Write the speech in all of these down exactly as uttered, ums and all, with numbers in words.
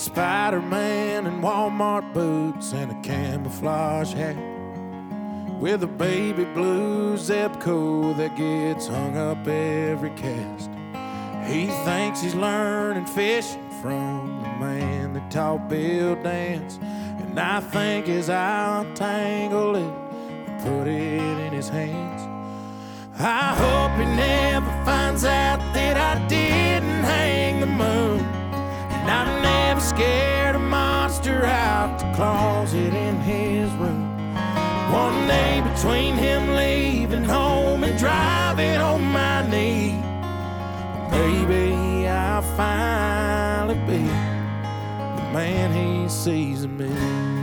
Spider-Man in Walmart boots and a camouflage hat, with a baby blue Zebco that gets hung up every cast. He thinks he's learning fishing from the man that taught Bill dance, and I think as I'll tangle it and put it in his hands, I hope he never finds out that I didn't hang the moon, and I never scared a monster out the closet in his room. One day between him leaving home and driving on my knee, maybe I'll finally be the man he sees in me.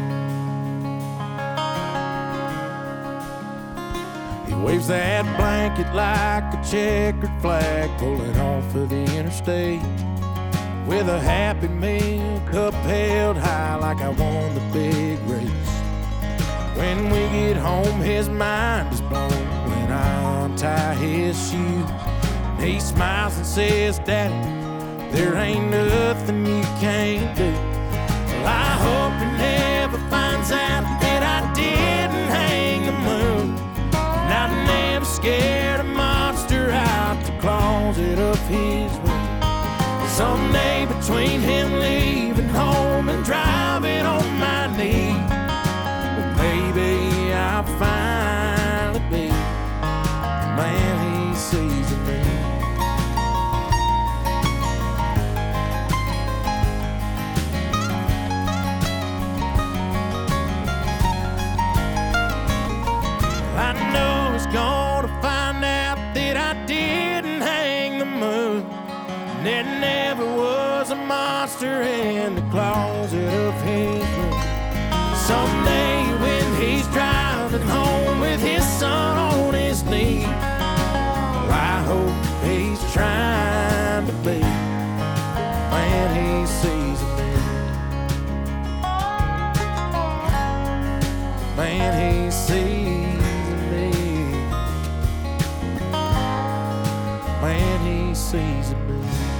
He waves that blanket like a checkered flag, pulling off of the interstate with a Happy Meal cup held high like I won the big race. When we get home, his mind is blown when I untie his shoes. He smiles and says, "Daddy, there ain't nothing you can't do." Well, I hope he never finds out that I didn't hang the moon, and I never scared a monster out the closet of his room. Someday between him leaving home and driving on my knee, well, maybe I'll finally be the man he sees in me. I know he's gonna find out that I didn't hang the moon, and there never was a monster in the closet of his room. Someday when he's driving home with his son on his knee, well, I hope he's trying to be the man he sees in me. The man he sees in me. Man he sees in me.